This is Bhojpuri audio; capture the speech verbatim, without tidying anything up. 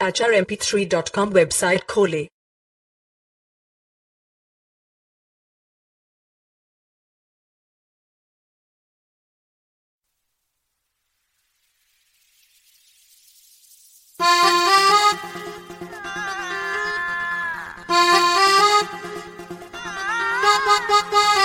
समाचार M P three dot com website खोलें। Bye.